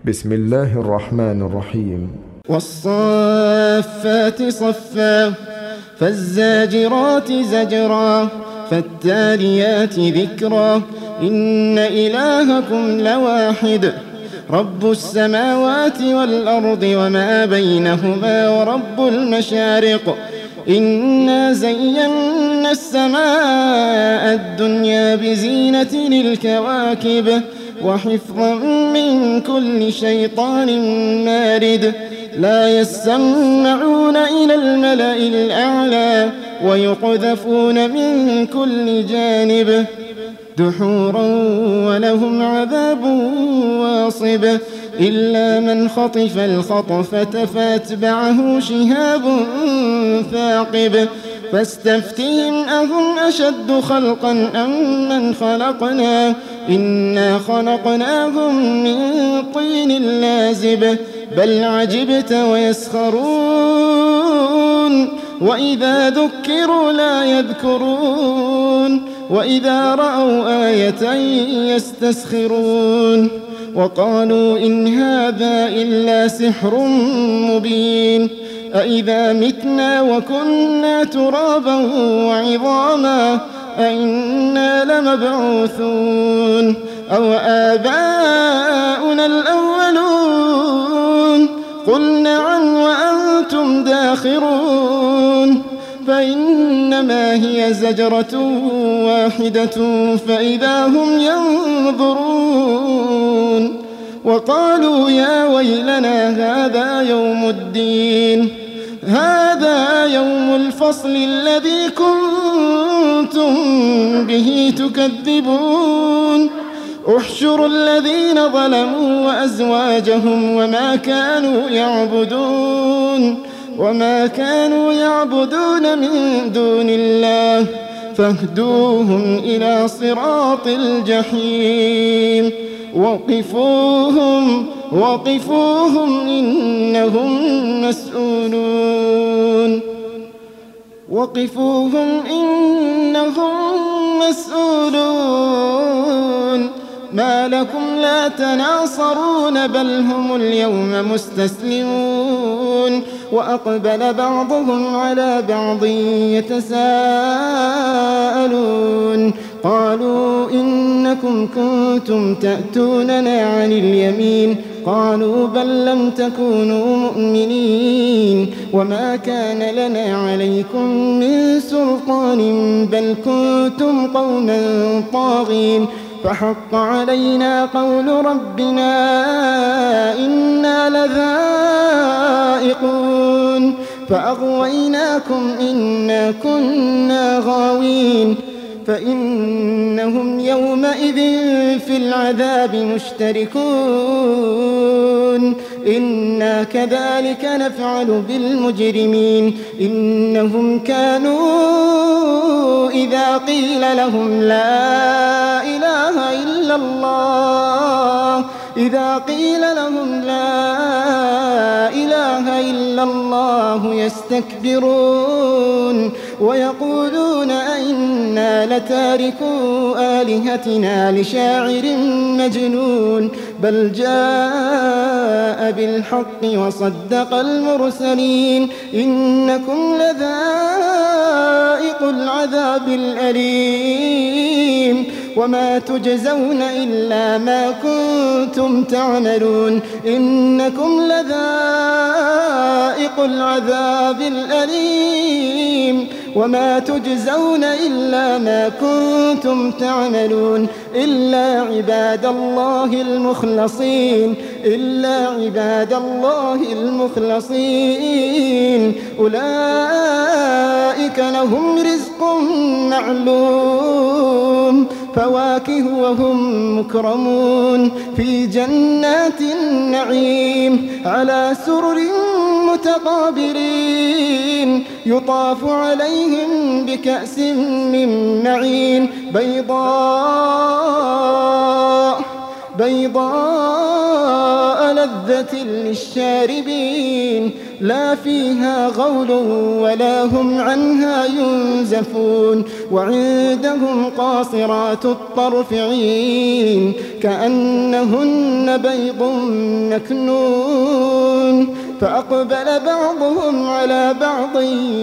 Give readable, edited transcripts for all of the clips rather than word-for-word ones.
بسم الله الرحمن الرحيم. والصافات صفا فالزاجرات زجرا فالتاليات ذكرا إن إلهكم لواحد رب السماوات والأرض وما بينهما ورب المشارق إنا زينا السماء الدنيا بزينة للكواكب وحفظا من كل شيطان مارد لا يسمعون إلى الملأ الأعلى ويقذفون من كل جانب دحورا ولهم عذاب واصب إلا من خطف الخطفة فاتبعه شهاب ثاقب فاستفتهم أهم أشد خلقا أم من خلقنا إنا خلقناهم من طين لازب بل عجبت ويسخرون وإذا ذكروا لا يذكرون وإذا رأوا آية يستسخرون وقالوا إن هذا إلا سحر مبين أإذا متنا وكنا ترابا وعظاما أئنا لمبعوثون أو آباؤنا الأولون قل نعم وأنتم داخرون فإنما هي زجرة واحدة فإذا هم ينظرون وقالوا يا ويلنا هذا يوم الدين هذا يوم الفصل الذي كنتم به تكذبون احشروا الذين ظلموا وأزواجهم وما كانوا يعبدون من دون الله فاهدوهم إلى صراط الجحيم وقفوهم إنهم مسؤولون ما لكم لا تناصرون بل هم اليوم مستسلمون وأقبل بعضهم على بعض يتساءلون قالوا إنكم كنتم تأتوننا عن اليمين قالوا بل لم تكونوا مؤمنين وما كان لنا عليكم من سلطان بل كنتم قوما طاغين فحق علينا قول ربنا إنا لذائقون فأغويناكم إنا كنا غاوين فإنهم يومئذ في العذاب مشتركون إنا كذلك نفعل بالمجرمين إنهم كانوا إذا قيل لهم لا إله إلا الله يستكبرون ويقولون أئنا لتاركو آلهتنا لشاعر مجنون بل جاء بالحق وصدق المرسلين إنكم لذائق العذاب الأليم وما تجزون إلا ما كنتم تعملون إنكم لذائق العذاب الأليم وما تجزون إلا ما كنتم تعملون إلا عباد الله المخلصين أولئك لهم رزق معلوم فواكه وهم مكرمون في جنات النعيم على سرر متقابلين يطاف عليهم بكأس من معين بيضاء لذة للشاربين لا فيها غول ولا هم عنها ينزفون وعندهم قاصرات الطرف عين كأنهن بيض مكنون فأقبل بعضهم على بعض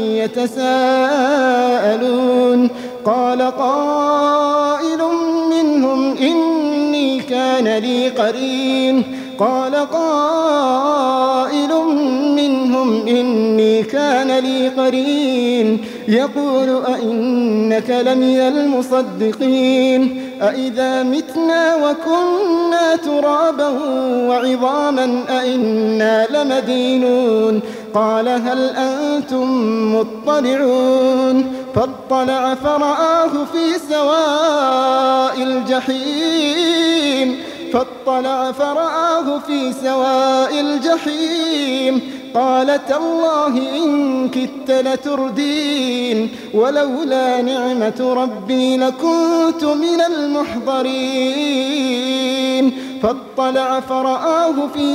يتساءلون قال قائل منهم إني كان لي قرين قال قائل منهم إني كان لي قرين يقول أئنك لمن المصدقين أئذا متنا وكنا ترابا وعظاما أئنا لمدينون قال هل أنتم مطلعون فاطلع فرآه في سواء الجحيم قال تالله إن كدت لتردين ولولا نعمة ربي لكنت من المحضرين فاطلع فرآه في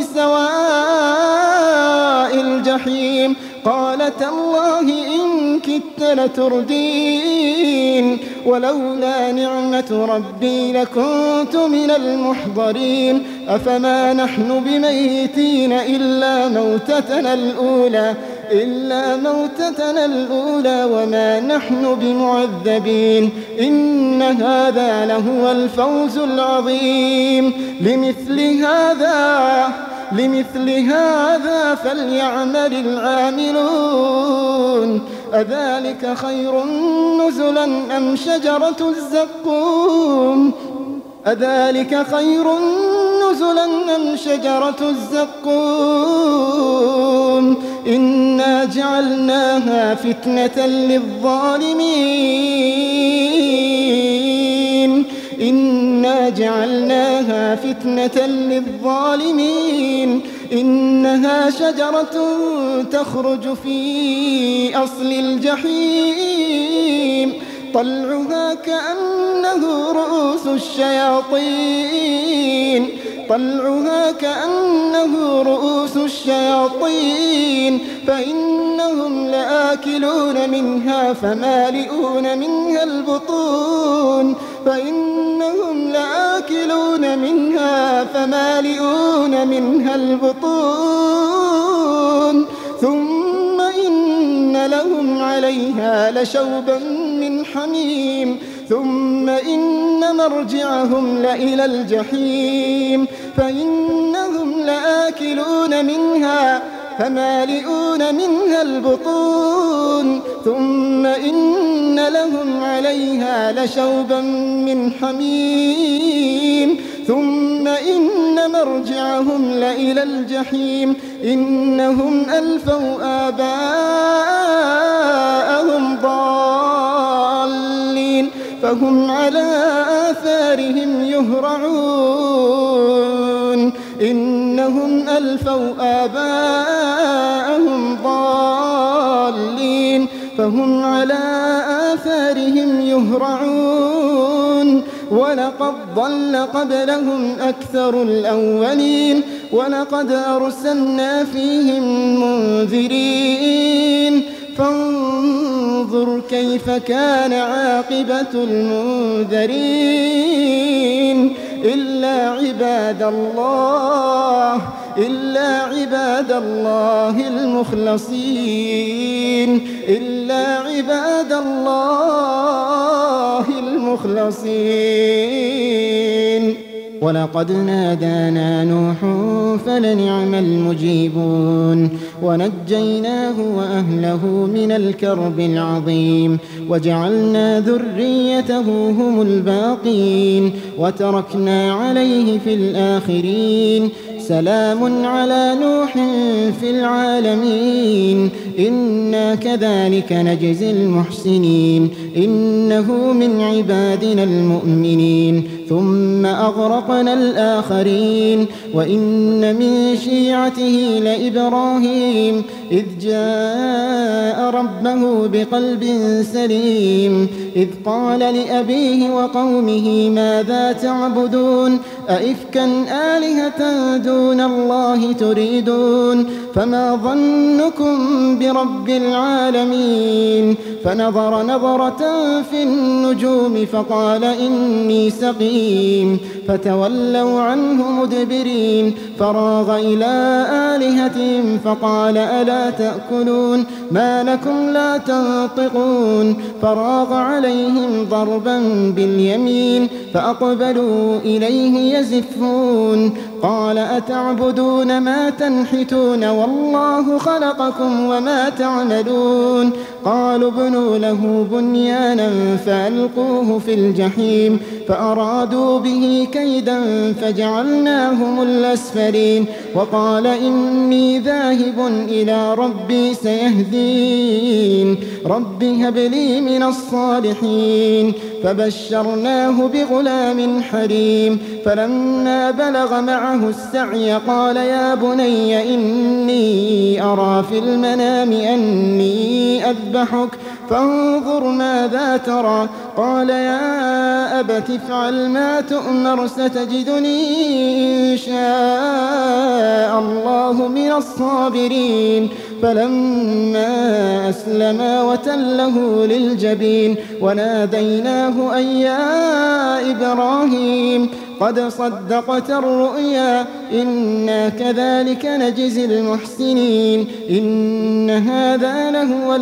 سواء الجحيم قال تالله إن كدت لتردين ولولا نعمة ربي لكنت من المحضرين أفما نحن بميتين إلا موتتنا الأولى وما نحن بمعذبين إن هذا لهو الفوز العظيم لمثل هذا فليعمل العاملون أذلك خير نزلا أم شجرة الزقوم إنا جعلناها فتنة للظالمين إنها شجرة تخرج في أصل الجحيم طلعها كأنه رؤوس الشياطين فإنهم لآكلون منها فمالئون منها البطون ثم إن لهم عليها لشوبا من حميم ثم إن مرجعهم لإلى الجحيم فإنهم لآكلون منها فمالئون منها البطون ثم إن لهم عليها لشوبا من حميم ثم إن مرجعهم لإلى الجحيم إنهم ألفوا آباءهم ضالين فهم على آثارهم يهرعون إنهم ألفوا آباءهم ضالين فهم على آثارهم يهرعون ولقد ضل قبلهم أكثر الأولين ولقد أرسلنا فيهم منذرين فانظر كيف كان عاقبة المنذرين إلا عباد الله المخلصين ولقد نادانا نوح فلنعم المجيبون ونجيناه وأهله من الكرب العظيم وجعلنا ذريته هم الباقين وتركنا عليه في الآخرين سلام على نوح في العالمين إنا كذلك نجزي المحسنين إنه من عبادنا المؤمنين ثم أغرقنا الآخرين وإن من شيعته لإبراهيم إذ جاء ربه بقلب سليم إذ قال لأبيه وقومه ماذا تعبدون أئفكا آلهة دون الله تريدون فما ظنكم برب العالمين فنظر نظرة في النجوم فقال إني سقيم فتولوا عنه مدبرين فراغ إلى آلهتهم فقال ألا تأكلون ما لكم لا تنطقون فراغ عليهم ضربا باليمين فأقبلوا إليه يزفون قال أتعبدون ما تنحتون والله خلقكم وما تعملون قالوا ابنوا له بنيانا فألقوه في الجحيم فأرادوا به كيدا فجعلناهم الأسفلين وقال إني ذاهب إلى ربي سيهدين رب هب لي من الصالحين فبشرناه بغلام حليم فلما بلغ معه السعي قال يا بني إني أرى في المنام أني أذبحك فانظر ماذا ترى قال يا أبت افعل ما تؤمر ستجدني إن شاء الله من الصابرين فلما أسلما وتله للجبين وناديناه أن يا إبراهيم قد صدقت الرؤيا إنا كذلك نجزي المحسنين إن هذا لهو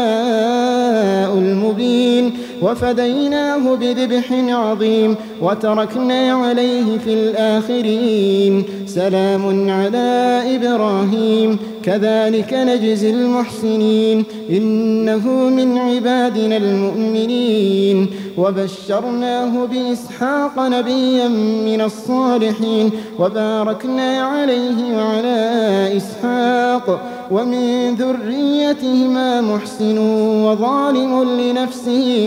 البلاء المبين وفديناه بذبح عظيم وتركنا عليه في الآخرين سلام على إبراهيم كذلك نجزي المحسنين إنه من عبادنا المؤمنين وبشرناه بإسحاق نبيا من الصالحين وباركنا عليه وعلى إسحاق ومن ذريتهما محسن وظالم لنفسه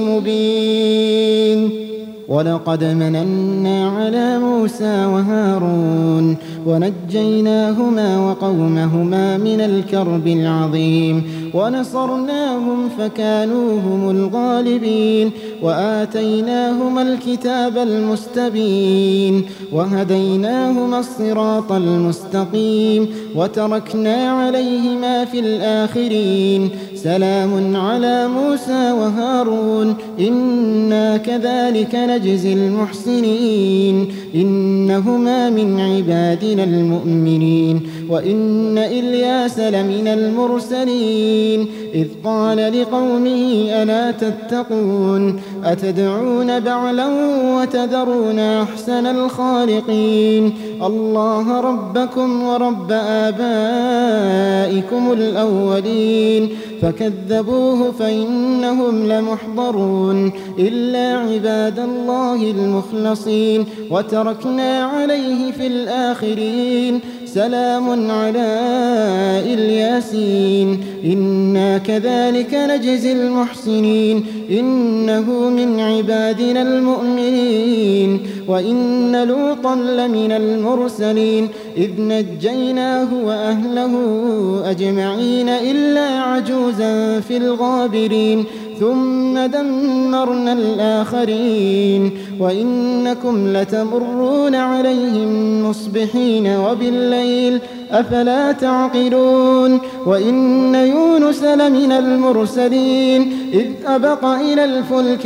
مبين ولقد مننا على موسى وهارون ونجيناهما وقومهما من الكرب العظيم ونصرناهم فكانوا هم الغالبين وآتيناهما الكتاب المستبين وهديناهما الصراط المستقيم وتركنا عليهما في الآخرين سلام على موسى وهارون إنا كذلك نجزي المحسنين إنهما من عبادنا المؤمنين وإن إلياس لمن المرسلين إذ قال لقومه ألا تتقون أتدعون بعلا وتذرون أحسن الخالقين الله ربكم ورب آبائكم الأولين فكذبوه فإنهم لمحضرون إلا عباد الله المخلصين وتركنا عليه في الآخرين سلام على الياسين إنا كذلك نجزي المحسنين إنه من عبادنا المؤمنين وإن لوطا لمن المرسلين إذ نجيناه وأهله أجمعين إلا عجوزا في الغابرين ثم دمرنا الآخرين وإنكم لتمرون عليهم مصبحين وبالليل أفلا تعقلون وإن يونس لمن المرسلين إذ أبق إلى الفلك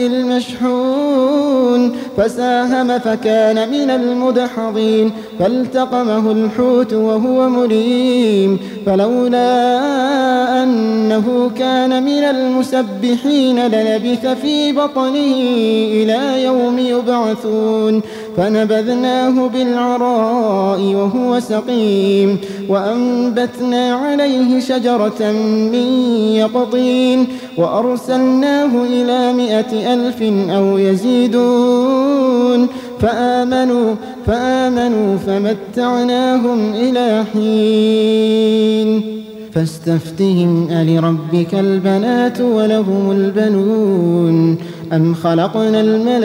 المشحون فساهم فكان من المدحضين فالتقمه الحوت وهو مليم فلولا أنه كان من المسبحين للبث في بطنه إلى يوم يبعثون فنبذناه بالعراء وهو سقيم وأنبتنا عليه شجرة من يقطين وأرسلناه إلى 100,000 أو يزيدون فآمنوا فمتعناهم إلى حين فاستفتهم ألربك البنات ولهم البنون أم خلقنا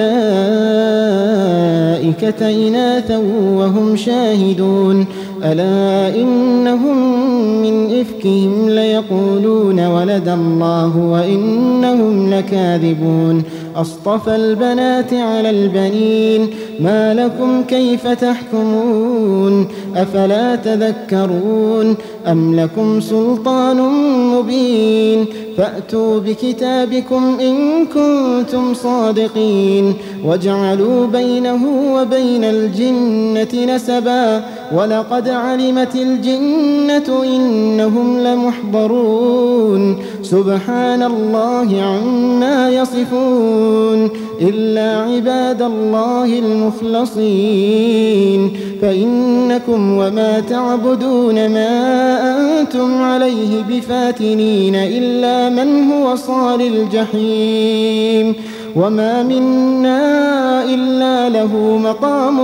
الملائكة إناثا وهم شاهدون ألا إنهم من إفكهم ليقولون ولد الله وإنهم لكاذبون أصطفى البنات على البنين ما لكم كيف تحكمون أفلا تذكرون أم لكم سلطان مبين فأتوا بكتابكم إن كنتم صادقين وجعلوا بينه وبين الجنة نسبا ولقد علمت الجنة إنهم لمحضرون سبحان الله عما يصفون إلا عباد الله المخلصين فإنكم وما تعبدون ما أنتم عليه بفاتنين إلا من هو صال الجحيم وما منا إلا له مقام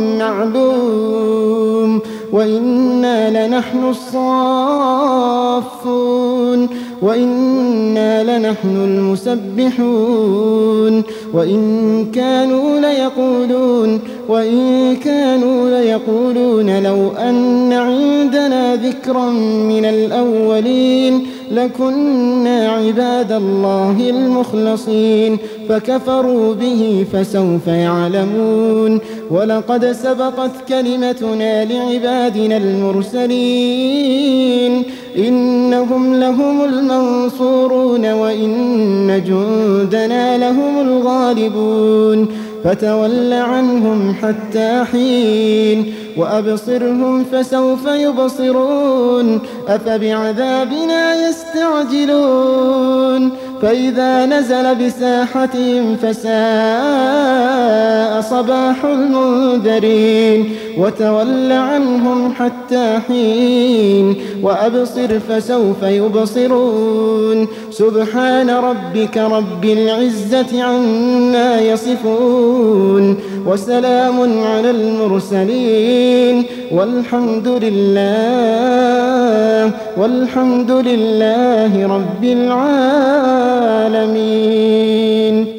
معلوم وإنا لنحن الصافون وإنا لنحن المسبحون وإن كانوا ليقولون لو أن عندنا ذكرا من الأولين لكنا عباد الله المخلصين فكفروا به فسوف يعلمون ولقد سبقت كلمتنا لعبادنا المرسلين إنهم لهم المنصورون وإن جندنا لهم الغالبون فتول عنهم حتى حين وأبصرهم فسوف يبصرون أفبعذابنا يستعجلون فإذا نزل بساحتهم فساء صباح المنذرين وتول عنهم حتى حين وأبصر فسوف يبصرون سبحان ربك رب العزة عما يصفون وسلام على المرسلين والحمد لله رب العالمين.